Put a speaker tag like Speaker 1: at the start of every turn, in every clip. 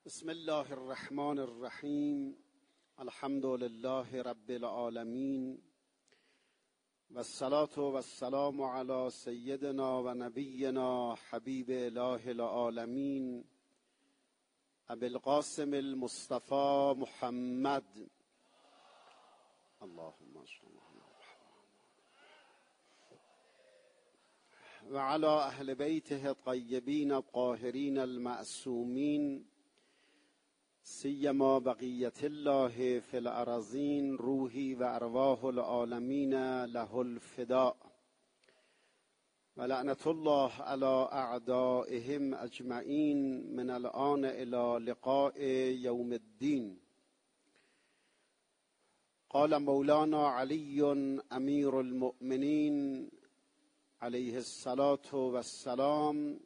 Speaker 1: بسم الله الرحمن الرحیم. الحمد لله رب العالمین و الصلاة و السلام علی سیدنا و نبینا حبیب اله العالمین ابی القاسم المصطفى محمد. اللهم صل و علی اهل بیته الطیبین الطاهرین المعصومین سیما بقیت الله فی الارضین روحی و ارواح العالمین له الفداء و لعنت الله علی اعدائهم اجمعین من الآن الی لقاء یوم الدین. قال مولانا علی امیر المؤمنین علیه الصلاة والسلام: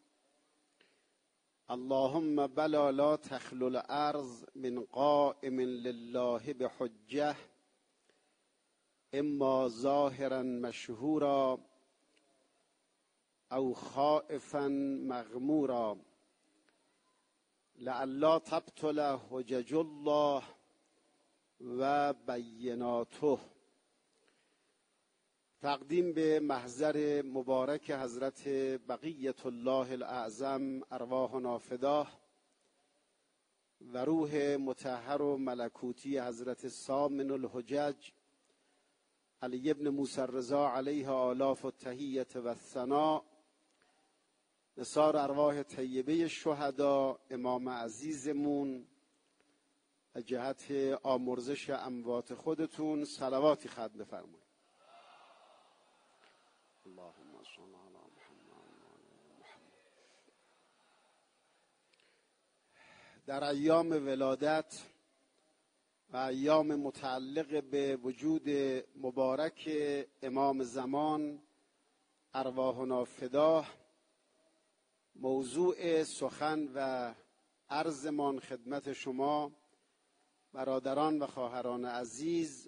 Speaker 1: اللهم بلا لا تخلو الارض من قائم لله بحجه اما ظاهرا مشهورا او خائفا مغمورا لئلا تبطل حجج الله و بیناته. تقدیم به محضر مبارک حضرت بقیت الله الاعظم ارواحنا فداه و روح مطهر و ملکوتی حضرت سامن الحجج علی ابن موسی الرضا علیه آلاف التحیة و الثناء، نثار ارواح طیبه شهدا امام عزیزمون، از جهت آمرزش اموات خودتون صلواتی ختم بفرمایید. اللهم صل علی محمد. در ایام ولادت و ایام متعلق به وجود مبارک امام زمان ارواحنا فداه، موضوع سخن و عرضمان خدمت شما برادران و خواهران عزیز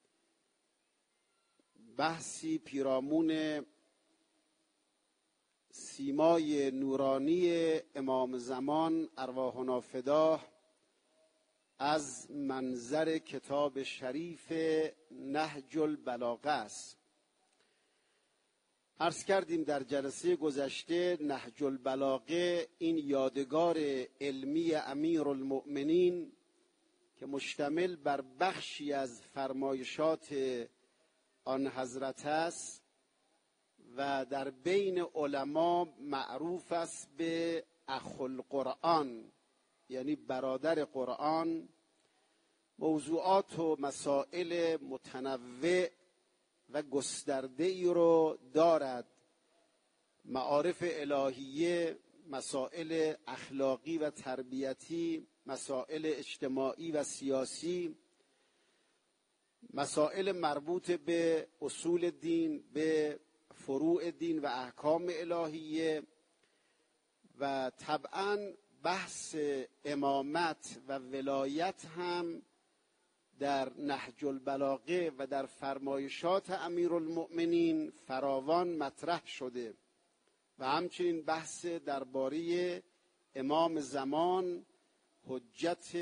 Speaker 1: بحثی پیرامون سیمای نورانی امام زمان ارواحنا فداه از منظر کتاب شریف نهج البلاغه است. عرض کردیم در جلسه گذشته نهج البلاغه این یادگار علمی امیر المؤمنین که مشتمل بر بخشی از فرمایشات آن حضرت است و در بین علما معروف است به اخوالقرآن، یعنی برادر قرآن، موضوعات و مسائل متنوع و گسترده ای رو دارد: معارف الهیه، مسائل اخلاقی و تربیتی، مسائل اجتماعی و سیاسی، مسائل مربوط به اصول دین، به فروع دین و احکام الهیه، و طبعاً بحث امامت و ولایت هم در نهج البلاغه و در فرمایشات امیرالمؤمنین فراوان مطرح شده و همچنین بحث درباره امام زمان، حجت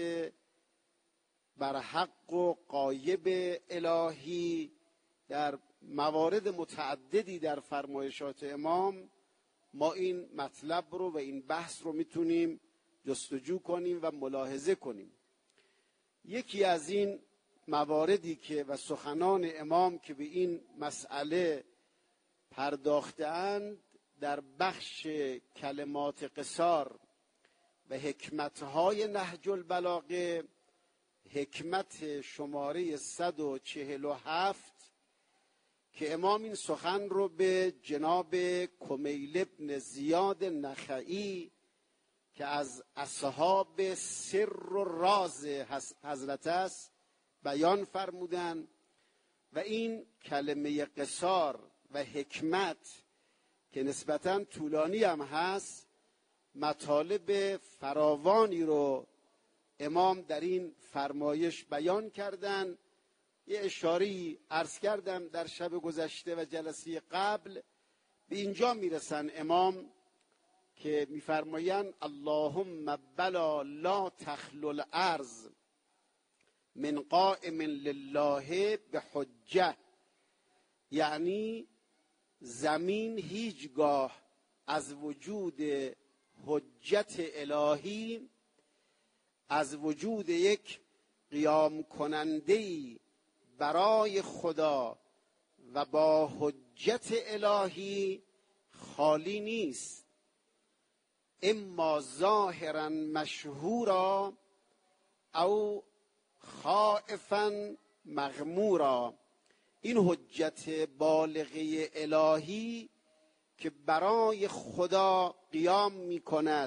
Speaker 1: برحق و غایب الهی، در موارد متعددی در فرمایشات امام ما این مطلب رو و این بحث رو میتونیم جستجو کنیم و ملاحظه کنیم. یکی از این مواردی که و سخنان امام که به این مسئله پرداختند در بخش کلمات قصار و حکمتهای نهج البلاغه، حکمت شماره 147 که امام این سخن رو به جناب کمیل ابن زیاد نخعی که از اصحاب سر و راز حضرت است بیان فرمودن و این کلمه قصار و حکمت که نسبتاً طولانی هم هست، مطالب فراوانی رو امام در این فرمایش بیان کردن. یه اشاره‌ای عرض کردم در شب گذشته و جلسه قبل، به اینجا میرسن امام که میفرمایند اللهم بلا لا تخلو الارض من قائم لله بحجه، یعنی زمین هیچگاه از وجود حجت الهی، از وجود یک قیام کننده‌ای برای خدا و با حجت الهی خالی نیست. اما ظاهرا مشهورا او خائفا مغمورا. این حجت بالغه الهی که برای خدا قیام می کند،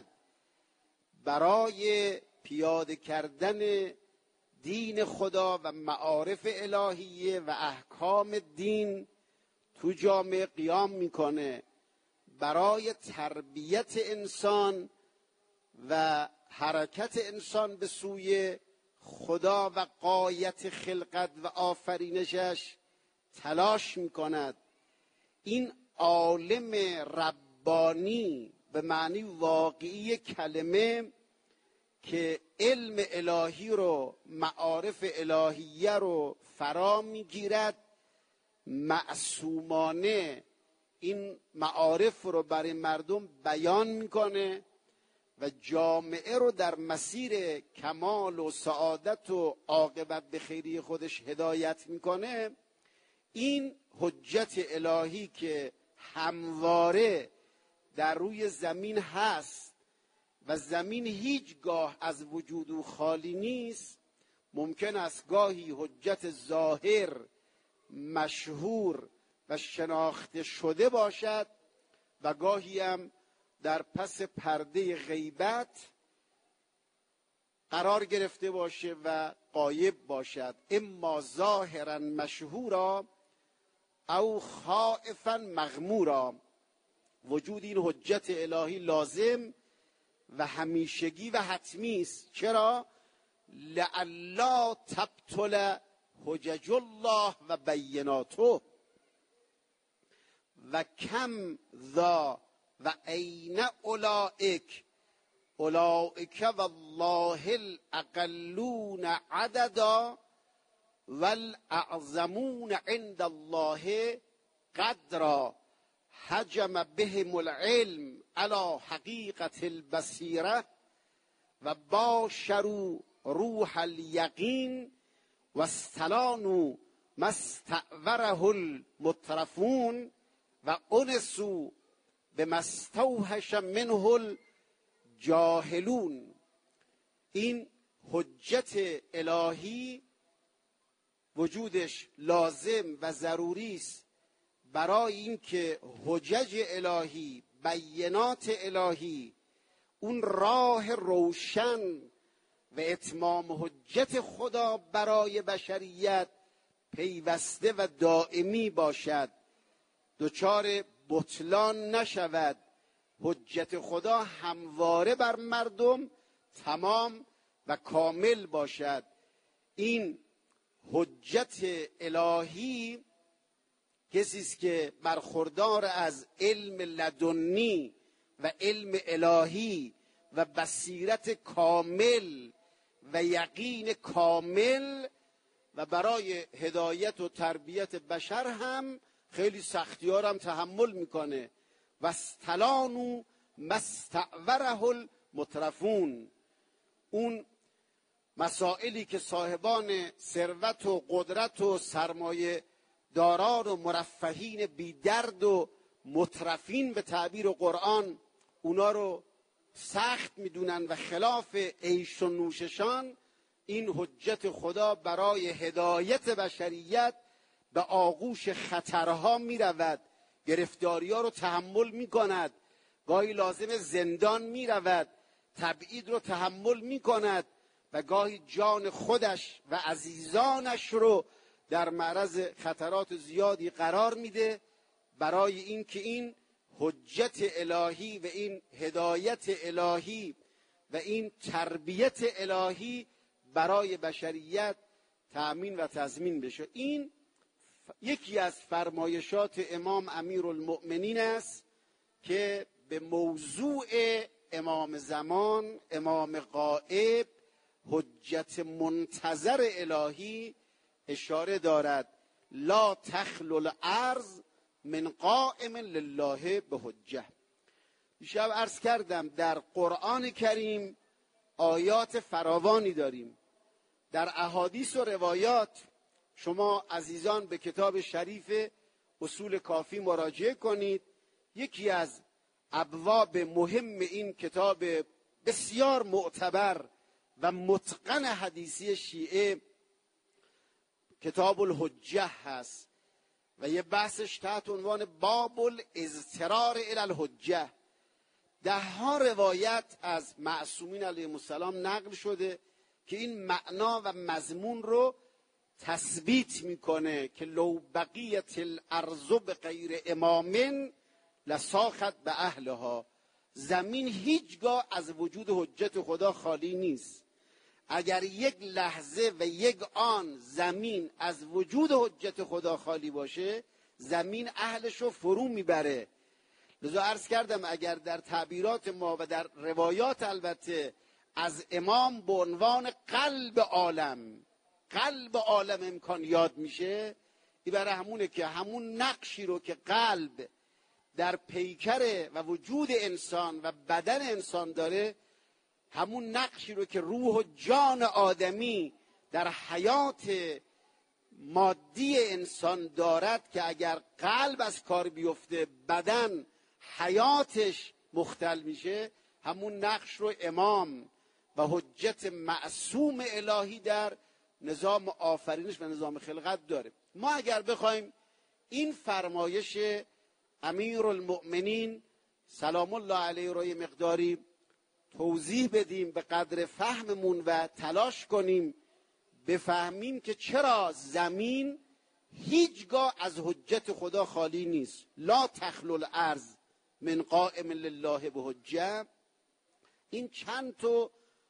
Speaker 1: برای پیاده کردن دین خدا و معارف الهیه و احکام دین تو جامعه قیام میکنه، برای تربیت انسان و حرکت انسان به سوی خدا و غایت خلقت و آفرینشش تلاش میکند. این عالم ربانی به معنی واقعی کلمه که علم الهی رو، معارف الهیه رو فرا میگیرد، معصومانه این معارف رو برای مردم بیان میکنه و جامعه رو در مسیر کمال و سعادت و عاقبت به خیری خودش هدایت میکنه. این حجت الهی که همواره در روی زمین هست و زمین هیچگاه از وجود او خالی نیست، ممکن است گاهی حجت ظاهر، مشهور و شناخته شده باشد و گاهی هم در پس پرده غیبت قرار گرفته باشه و غایب باشد. اما ظاهرا مشهورا او خائفا مغمورا. وجود این حجت الهی لازم و همیشگی و حتمی است. چرا؟ لئلا تبطل حجج الله و بیناته و کم ذا و عین اولئک والله الاقلون عددا والاعظمون عند الله قدرا هجم بهم العلم على حقیقت البصیره و باشروا روح الیقین و استلانوا ما استعوره المترفون و انسوا بما استوحش منه الجاهلون. این حجت الهی وجودش لازم و ضروری است برای اینکه حجج الهی، بینات الهی، اون راه روشن و اتمام حجت خدا برای بشریت پیوسته و دائمی باشد، دچار بطلان نشود، حجت خدا همواره بر مردم تمام و کامل باشد. این حجت الهی کسی است که برخوردار از علم لدنی و علم الهی و بصیرت کامل و یقین کامل و برای هدایت و تربیت بشر هم خیلی سختی‌ها هم تحمل میکنه. و استلانوا ما استعوره المترفون. اون مسائلی که صاحبان ثروت و قدرت و سرمایه داران و مرفهین بی درد و مترفین به تعبیر قرآن اونا رو سخت میدونن و خلاف عیش و نوششان، این حجت خدا برای هدایت بشریت به آغوش خطرها میرود، گرفتاری‌ها رو تحمل میکند، گاهی لازم زندان میرود، تبعید رو تحمل میکند و گاهی جان خودش و عزیزانش رو در معرض خطرات زیادی قرار میده برای اینکه این حجت الهی و این هدایت الهی و این تربیت الهی برای بشریت تأمین و تضمین بشه. این یکی از فرمایشات امام امیرالمؤمنین است که به موضوع امام زمان، امام غائب، حجت منتظر الهی اشاره دارد. لا تخلو الارض من قائم لله به حجه. دیشب عرض کردم در قرآن کریم آیات فراوانی داریم. در احادیث و روایات شما عزیزان به کتاب شریف اصول کافی مراجعه کنید. یکی از ابواب مهم این کتاب بسیار معتبر و متقن حدیثی شیعه کتاب الحجه هست و یه بحثش تحت عنوان باب الاضطرار الی الحجه. 10 روایت از معصومین علیهم السلام نقل شده که این معنا و مضمون رو تثبیت میکنه که لو بقیت الارض بغیر امام لساخت به اهلها. زمین هیچگاه از وجود حجت خدا خالی نیست. اگر یک لحظه و یک آن زمین از وجود حجت خدا خالی باشه، زمین اهلش رو فرو میبره. لذا عرض کردم اگر در تعبیرات ما و در روایات البته از امام به عنوان قلب عالم امکان یاد میشه، این برای همونه که همون نقشی رو که قلب در پیکر و وجود انسان و بدن انسان داره، همون نقشی رو که روح و جان آدمی در حیات مادی انسان دارد که اگر قلب از کار بیفته بدن حیاتش مختل میشه، همون نقش رو امام و حجت معصوم الهی در نظام آفرینش و نظام خلقت داره. ما اگر بخوایم این فرمایش امیرالمؤمنین سلام الله علیه رو یه مقداری توضیح بدیم به قدر فهممون و تلاش کنیم بفهمیم که چرا زمین هیچگاه از حجت خدا خالی نیست. لا تخلو الارض من قائم لله به حجه. این چند تا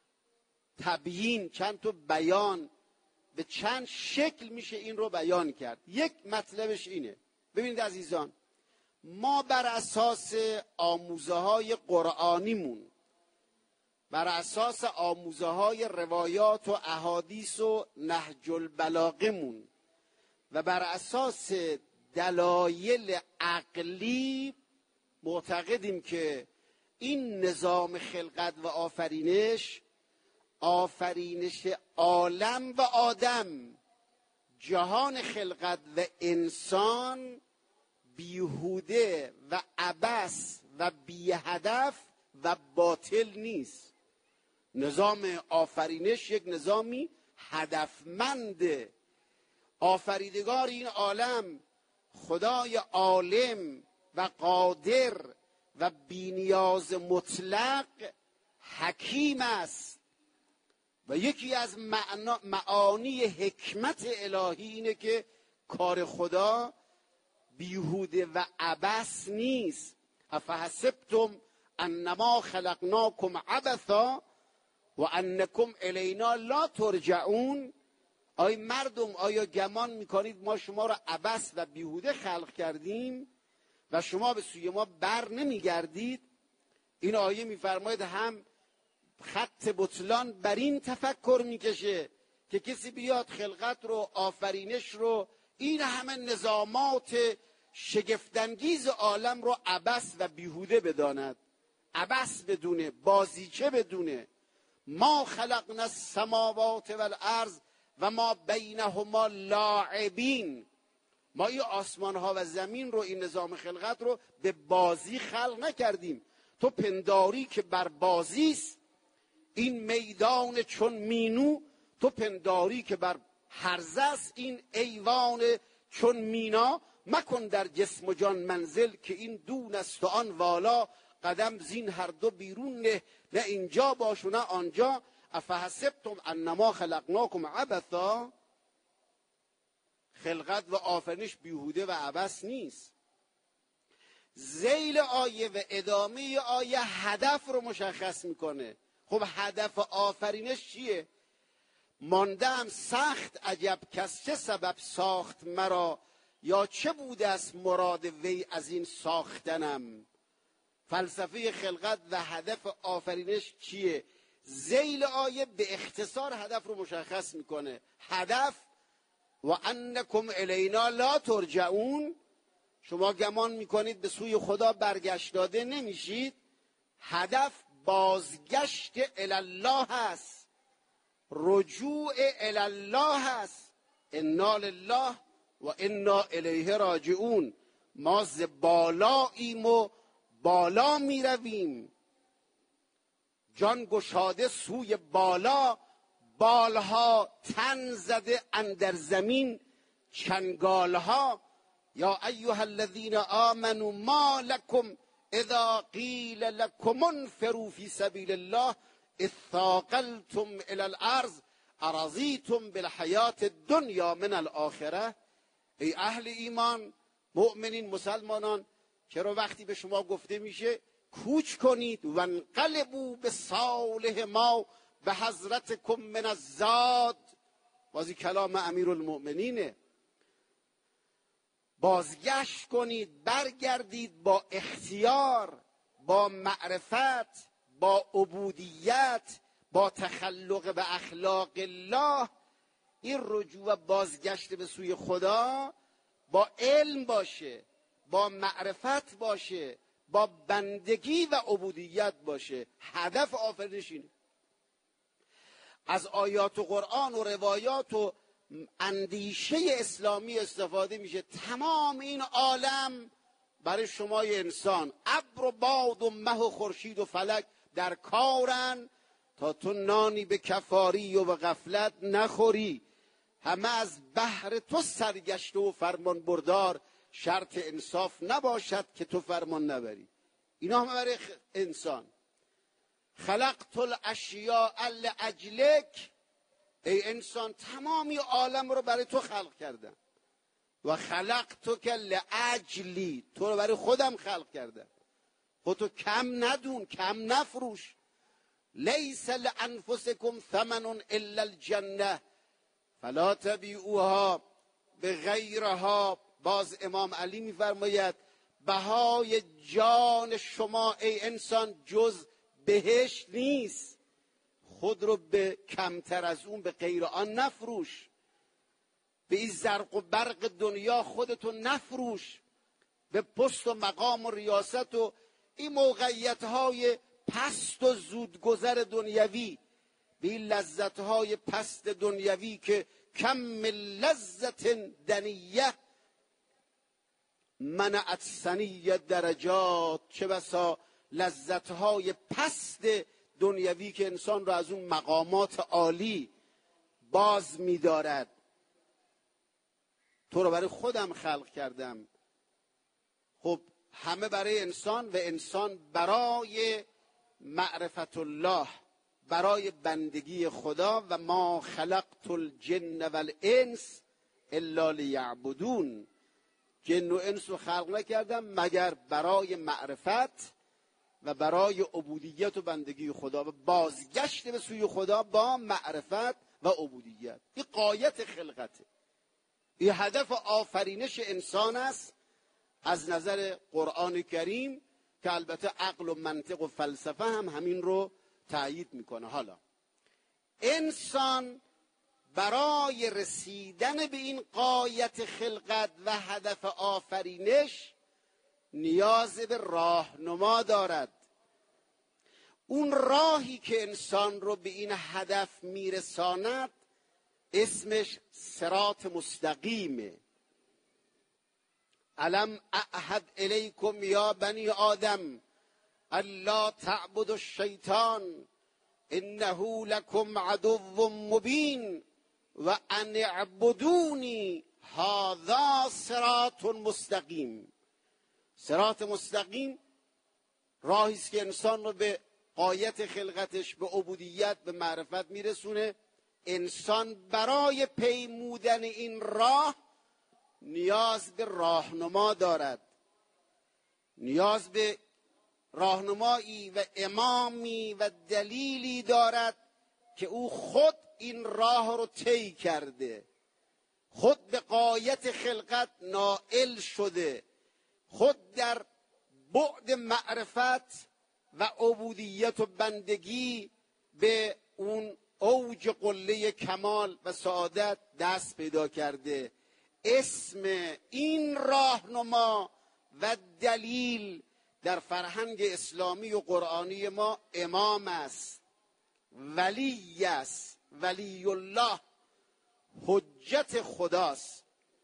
Speaker 1: تبیین، چند تا بیان، به چند شکل میشه این رو بیان کرد. یک مطلبش اینه، ببینید عزیزان، ما بر اساس آموزه های قرآنیمون، بر اساس آموزه های روایات و احادیث و نهج البلاغمون و بر اساس دلایل عقلی معتقدیم که این نظام خلقت و آفرینش عالم و آدم، جهان خلقت و انسان بیهوده و عبث و بی هدف و باطل نیست. نظام آفرینش یک نظامی هدفمنده. آفریدگار این عالم خدای عالم و قادر و بی‌نیاز مطلق حکیم است و یکی از معانی حکمت الهی اینه که کار خدا بیهوده و عبث نیست. افحسبتم انما خلقناکم عبثا و انکم الینا لا ترجعون. آیا مردم، آیا گمان میکنید ما شما را عبث و بیهوده خلق کردیم و شما به سوی ما بر نمیگردید؟ این آیه میفرماید هم خط بطلان بر این تفکر میکشه که کسی بیاد خلقت رو، آفرینش رو، این همه نظامات شگفت‌انگیز عالم رو عبث و بیهوده بداند، عبث بدونه، بازیچه بدونه. ما خلقنا السماوات والارض و ما بینهما لاعبین. ما این آسمان ها و زمین رو، این نظام خلقت رو به بازی خلق نکردیم. تو پنداری که بر بازی است، این میدان چون مینو، تو پنداری که بر هرزه است، این ایوان چون مینا. مکن در جسم و جان منزل که این دون است و آن والا. قدم زین هر دو بیرون نه اینجا باش و نه آنجا. افحسبتم انما خلقناکم عبثا. خلقت و آفرینش بیهوده و عبث نیست. ذیل آیه و ادامه آیه هدف رو مشخص میکنه. خب هدف آفرینش چیه؟ ماندم سخت عجب کس چه سبب ساخت مرا، یا چه بوده است مراد وی از این ساختنم. فلسفه خلقت و هدف آفرینش چیه؟ ذیل آیه به اختصار هدف رو مشخص میکنه. هدف و انکم الینا لا ترجعون، شما گمان میکنید به سوی خدا برگشت داده نمیشید. هدف بازگشت الله هست، رجوع الله هست. انا لله و انا الیه راجعون. ما ز بالاییم و بالا میرویم، جان گشاده سوی بالا، بالها تن زده اندر زمین چنگالها. یا ایها الذین آمنوا ما لکم اذا قیل لکم انفروا فی سبیل الله اثاقلتم الی الارض ارضیتم بالحیات الدنیا من الاخره. ای اهل ایمان، مؤمنین، مسلمانان، چرا وقتی به شما گفته میشه کوچ کنید و انقلبوا به صالح ما به حضرتکم من الزاد، بازی کلام امیرالمؤمنینه، بازگشت کنید، برگردید با اختیار، با معرفت، با عبودیت، با تخلق به اخلاق الله. این رجوع و بازگشت به سوی خدا با علم باشه، با معرفت باشه، با بندگی و عبودیت باشه. هدف آفرینش اینه. از آیات و قرآن و روایات و اندیشه اسلامی استفاده میشه. تمام این عالم برای شمای انسان، ابر و باد و مه و خورشید و فلک در کارن تا تو نانی به کفاری و به غفلت نخوری. همه از بحر تو سرگشته و فرمان بردار، شرط انصاف نباشد که تو فرمان نبری. اینا همه برای انسان. خلقت الاشیاء لاجلک، ای انسان تمامی عالم رو برای تو خلق کردم. و خلقتک لاجلی، تو رو برای خودم خلق کردم. خودتو کم ندون، کم نفروش. لیس لانفسکم ثمن الا الجنه فلا تبیعوها به غیرها. باز امام علی میفرماید بهای جان شما ای انسان جز بهشت نیست. خود رو به کمتر از اون به غیر آن نفروش. به این زرق و برق دنیا خودتو نفروش. به پست و مقام و ریاست و این موقعیت‌های پست و زودگذر دنیوی، به این لذت‌های پست دنیوی که کم من لذت دنیه منعت سنی درجات، چه بسا لذت‌های پست دنیوی که انسان را از اون مقامات عالی باز می‌دارد. تو رو برای خودم خلق کردم. خب همه برای انسان و انسان برای معرفت الله، برای بندگی خدا. و ما خلقت الجن والانس الا لیعبدون، جن و انس رو خلق نکردم مگر برای معرفت و برای عبودیت و بندگی خدا و بازگشت به سوی خدا با معرفت و عبودیت. این غایت خلقته، این هدف آفرینش انسان است از نظر قرآن کریم، که البته عقل و منطق و فلسفه هم همین رو تأیید میکنه. حالا انسان برای رسیدن به این غایت خلقت و هدف آفرینش نیاز به راهنما دارد. اون راهی که انسان رو به این هدف میرساند اسمش صراط مستقیمه. الم اعهد الیکم یا بنی آدم الا تعبدوا الشیطان انه لکم عدو مبین و ان اعبدونی هذا صراط مستقیم. صراط مستقیم راهی است که انسان رو به غایت خلقتش، به عبودیت، به معرفت میرسونه. انسان برای پیمودن این راه نیاز به راهنما دارد، نیاز به راهنمایی و امامی و دلیلی دارد که او خود این راه رو طی کرده، خود به غایت خلقت نائل شده، خود در بعد معرفت و عبودیت و بندگی به اون اوج قله کمال و سعادت دست پیدا کرده. اسم این راهنما و دلیل در فرهنگ اسلامی و قرآنی ما امام است، ولی است، ولی الله، حجت خداست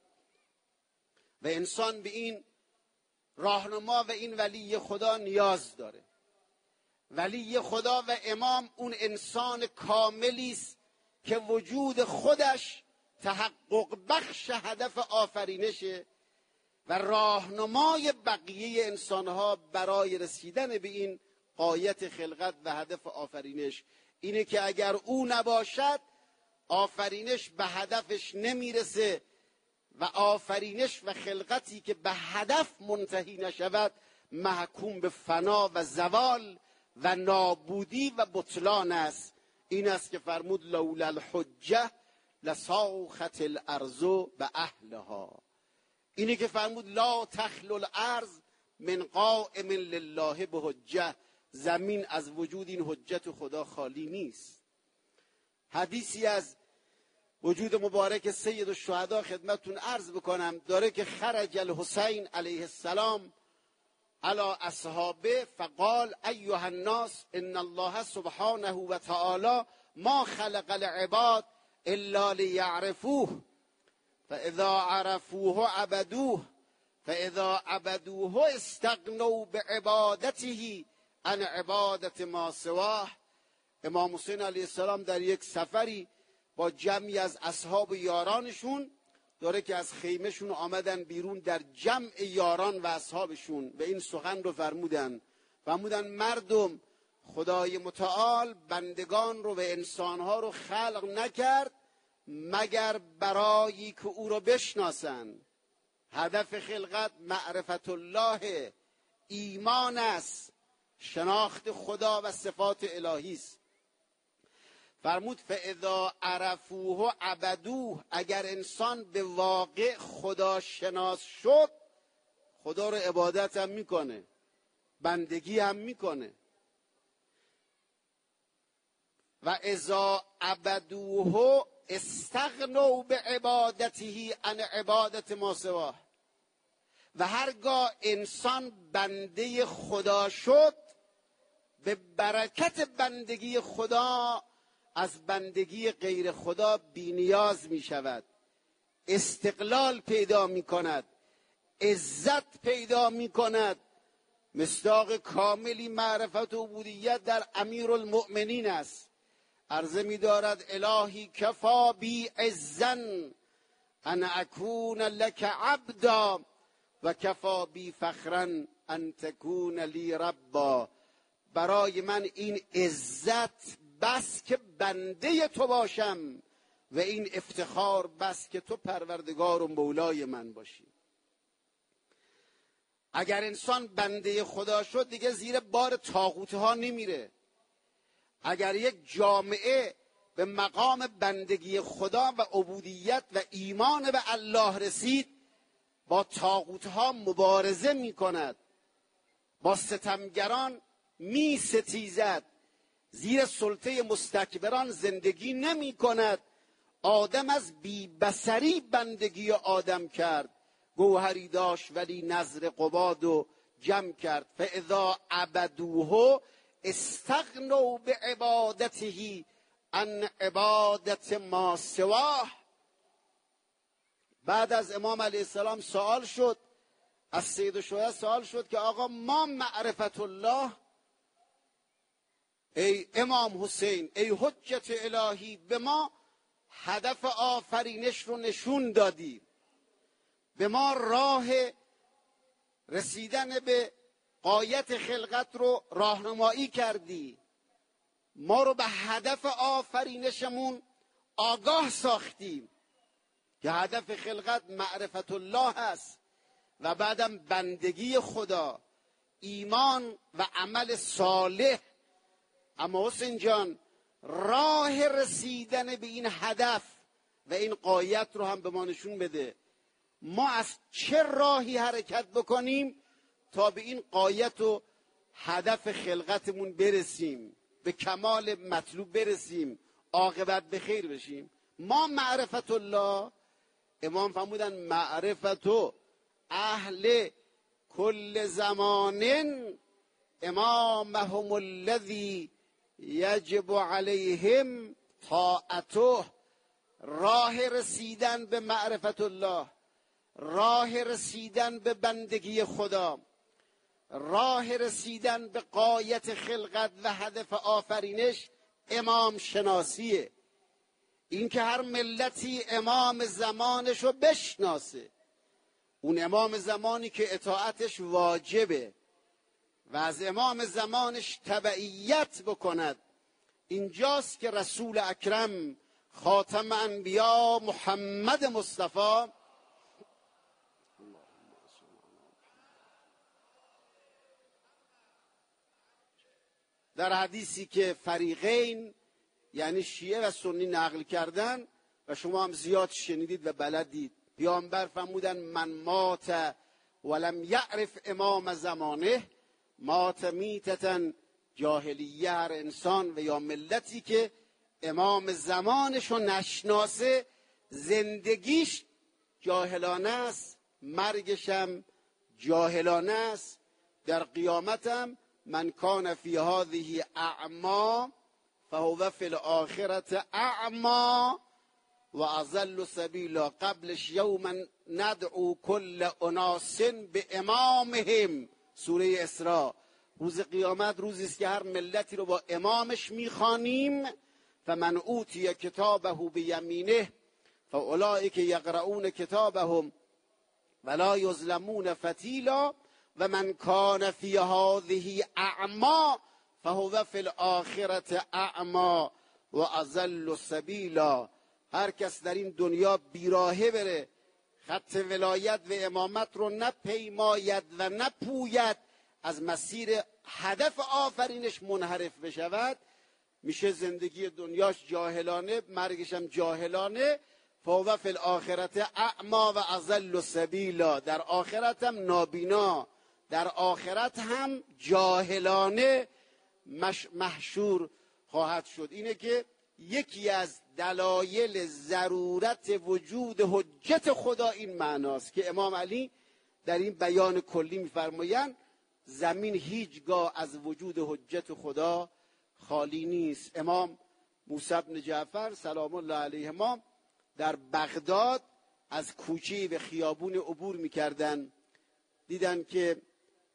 Speaker 1: و انسان به این راهنما و این ولی خدا نیاز داره. ولی خدا و امام اون انسان کاملی است که وجود خودش تحقق بخش هدف آفرینشه و راهنمای بقیه انسانها برای رسیدن به این غایت خلقت و هدف آفرینش. اینه که اگر او نباشد آفرینش به هدفش نمیرسه و آفرینش و خلقتی که به هدف منتهی نشود محکوم به فنا و زوال و نابودی و بطلان است. این است که فرمود لولا الحجه لساخت الارض و اهلها. اینی که فرمود لا تخلو الارض من قائم لله بحجه، زمین از وجود این حجت خدا خالی نیست. حدیثی از وجود مبارک سید الشهدا خدمتتون عرض بکنم داره که خرج الحسین علیه السلام علی اصحابه فقال ایها الناس ان الله سبحانه و تعالی ما خلق العباد الا لیعرفوه فاذا عرفوه عبدوه فاذا عبدوه استغنوا بعبادته عن عبادت ما سواه. امام حسین علیه السلام در یک سفری با جمعی از اصحاب و یارانشون داره که از خیمهشون آمدن بیرون، در جمع یاران و اصحابشون به این سخن رو فرمودن مردم، خدای متعال بندگان رو و انسانها رو خلق نکرد مگر برای که او رو بشناسن. هدف خلقت معرفت الله، ایمان است، شناخت خدا و صفات الهی است. فرمود فاذا عرفوه عبدوه، اگر انسان به واقع خدا شناس شد خدا رو عبادت هم میکنه، بندگی هم میکنه. و اذا عبدوه استغنوا بعبادته عن عبادت ما سواه، و هرگاه انسان بنده خدا شد به برکت بندگی خدا از بندگی غیر خدا بی‌نیاز می شود، استقلال پیدا می کند، عزت پیدا می کند. مصداق کاملی معرفت و عبودیت در امیرالمؤمنین است. عرضه می دارد الهی کفا بی عزن ان اکون لک عبدا و کفا بی فخرا ان تکون لی ربا. برای من این عزت بس که بنده تو باشم و این افتخار بس که تو پروردگار و مولای من باشی. اگر انسان بنده خدا شد دیگه زیر بار طاغوت ها نمیره. اگر یک جامعه به مقام بندگی خدا و عبودیت و ایمان به الله رسید با طاغوت ها مبارزه می کند، با ستمگران می ستیزد، زیر سلطه مستکبران زندگی نمی کند. آدم از بی‌بصری بندگی آدم کرد، گوهری داشت ولی نذر قباد و جمع کرد. فاذا عبدوه استغنوا بعبادته عن عبادت ما سواه. بعد از امام علیه السلام سوال شد، از سید الشهدا سوال شد که آقا ما معرفت الله، ای امام حسین، ای حجت الهی، به ما هدف آفرینش رو نشون دادی، به ما راه رسیدن به غایت خلقت رو راهنمایی کردی، ما رو به هدف آفرینشمون آگاه ساختیم که هدف خلقت معرفت الله است و بعدم بندگی خدا، ایمان و عمل صالح. اما حسین جان راه رسیدن به این هدف و این غایت رو هم به ما نشون بده. ما از چه راهی حرکت بکنیم تا به این غایت و هدف خلقتمون برسیم، به کمال مطلوب برسیم، عاقبت به خیر بشیم. ما معرفت الله، امام فرمودن معرفت اهل کل زمان امامهم الذی یجب علیهم طاعته. راه رسیدن به معرفت الله، راه رسیدن به بندگی خدا، راه رسیدن به غایت خلقت و هدف آفرینش امام شناسیه. این که هر ملتی امام زمانشو بشناسه، اون امام زمانی که اطاعتش واجبه و از امام زمانش تبعیت بکند. اینجاست که رسول اکرم خاتم انبیا محمد مصطفی در حدیثی که فریقین یعنی شیعه و سنی نقل کردن و شما هم زیاد شنیدید و بلدید، پیامبر فرمودن من مات ولم یعرف امام زمانه مات میتتا جاهلیه. هر انسان و یا ملتی که امام زمانشو نشناسه زندگیش جاهلانه است، مرگشم جاهلانه است. در قیامتم من کان فی هذه اعما فهو فی الاخرة اعما و اضل سبیلا. قبلش یوما ندعو کل اناس به امامهم، سوره اسراء. روز قیامت روزی است که هر ملتی رو با امامش میخوانیم. فمن اوتی کتابه بیمینه فاولئک یقرؤون کتابهم ولا یظلمون فتیلا و من کان فی هذه اعما فهو فی الاخرة اعما و اضل سبیلا. هر کس در این دنیا بیراهه بره، خط ولایت و امامت رو نپیماید و نپوید، از مسیر هدف آفرینش منحرف بشود، میشه زندگی دنیاش جاهلانه، مرگش هم جاهلانه. فهو فی الاخرة اعما و اضل سبیلا. در آخرت هم نابینا، در آخرت هم جاهلانه محشور خواهد شد. اینه که یکی از دلایل ضرورت وجود حجت خدا این معناست که امام علی در این بیان کلی میفرمایند زمین هیچگاه از وجود حجت خدا خالی نیست. امام موسی بن جعفر سلام الله علیهما در بغداد از کوچه و خیابون عبور میکردن، دیدن که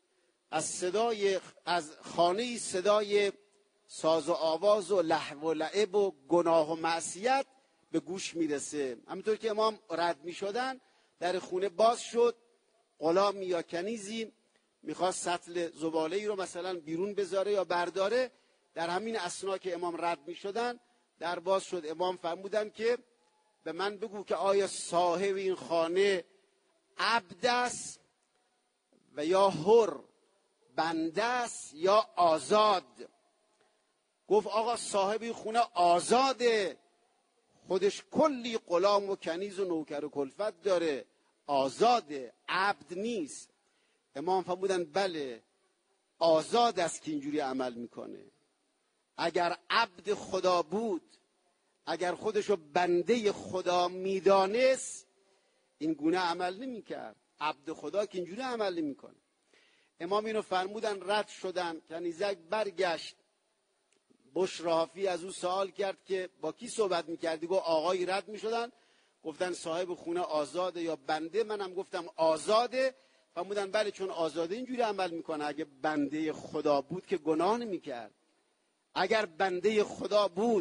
Speaker 1: از خانه صدای ساز و آواز و لهو و لعب و گناه و معصیت به گوش میرسه. همینطور که امام رد میشدن در خونه باز شد، غلام یا کنیزی میخواست سطل زباله‌ای رو مثلا بیرون بذاره یا برداره. در همین اثنا که امام رد میشدن در باز شد. امام فرمودن که به من بگو که آیا صاحب این خانه عبد است و یا حر، بنده است یا آزاد؟ گفت آقا صاحب این خونه آزاده، خودش کلی غلام و کنیز و نوکر و کلفت داره، آزاده، عبد نیست. امام فرمودن بله آزاد است که اینجوری عمل میکنه. اگر عبد خدا بود، اگر خودشو بنده خدا میدانست این گونه عمل نمیکرد. عبد خدا که اینجوری عمل نمیکنه. امام اینو فرمودن، رد شدن. کنیزک برگشت، بشرافی از او سوال کرد که با کی صحبت میکردی؟ گفت آقایی رد میشدن گفتن صاحب خونه آزاده یا بنده؟ منم گفتم آزاده. فرمودن بله چون آزاده اینجوری عمل میکنه. اگه بنده خدا بود که گناه نمیکرد. اگر بنده خدا بود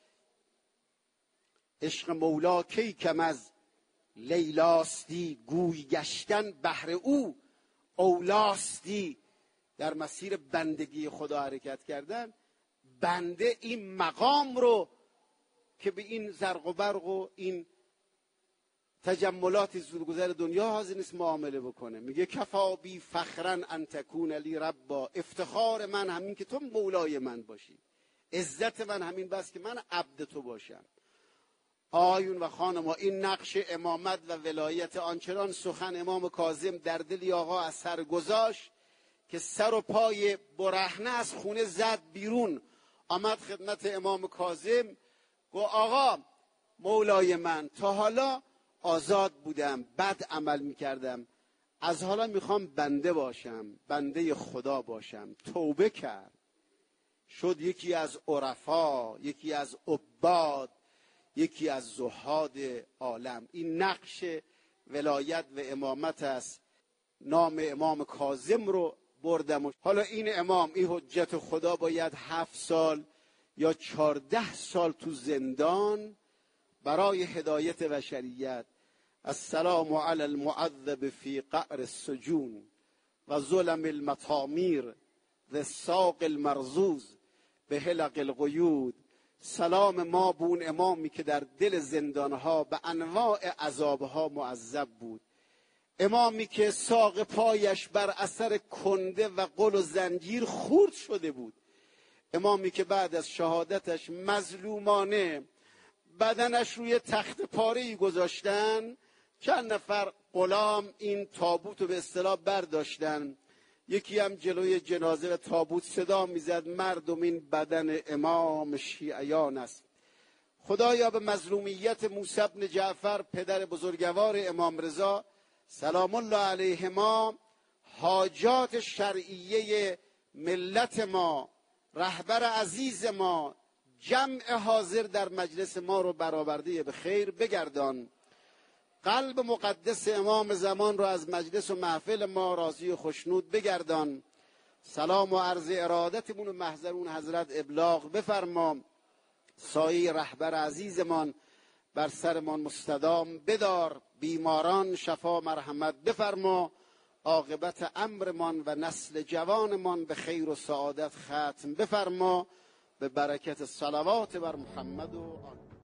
Speaker 1: عشق مولا کی کم از لیلاستی، گوی گشتن بهر او اولاستی. در مسیر بندگی خدا حرکت کردن. بنده این مقام رو که به این زرق و برق و این تجملات زودگذر دنیا حاضر نیست معامله بکنه. میگه کفا بی فخرا ان تکون لی ربا، افتخار من همین که تو مولای من باشی، عزت من همین بس که من عبد تو باشم. آیون و خانما، این نقش امامت و ولایت آنچنان سخن امام کاظم در دل آقا اثر گذاشت که سر و پای برهنه از خونه زد بیرون، آمد خدمت امام کاظم، گفت آقا مولای من، تا حالا آزاد بودم، بد عمل میکردم، از حالا میخوام بنده باشم، بنده خدا باشم. توبه کرد، شد یکی از عرفا، یکی از عباد، یکی از زهاد عالم. این نقش ولایت و امامت است. نام امام کاظم رو بردم. حالا این امام، این حجت خدا، باید 7 سال یا 14 سال تو زندان برای هدایت بشریت. السلام علی المعذب فی قعر السجون و ظلم المطامیر و الساق المرزوز به حلق القیود. سلام ما به اون امامی که در دل زندانها به انواع عذابها معذب بود، امامی که ساق پایش بر اثر کنده و قل و زنجیر خورد شده بود، امامی که بعد از شهادتش مظلومانه بدنش روی تخت پاره‌ای گذاشتن، چند نفر غلام این تابوت رو به اصطلاح برداشتن، یکی هم جلوی جنازه و تابوت صدا میزد مردم این بدن امام شیعیان است. خدایا به مظلومیت موسی بن جعفر پدر بزرگوار امام رضا سلام الله علیهما حاجات شرعیه ملت ما، رهبر عزیز ما، جمع حاضر در مجلس ما رو برآورده به خیر بگردان. قلب مقدس امام زمان رو از مجلس و محفل ما راضی و خشنود بگردان. سلام و عرض ارادتمون و محضرون حضرت ابلاغ بفرما. سایه رهبر عزیزمان بر سرمان مستدام بدار. بیماران شفا مرحمت بفرما. عاقبت امرمان و نسل جوانمان به خیر و سعادت ختم بفرما. به برکت صلوات بر محمد و آل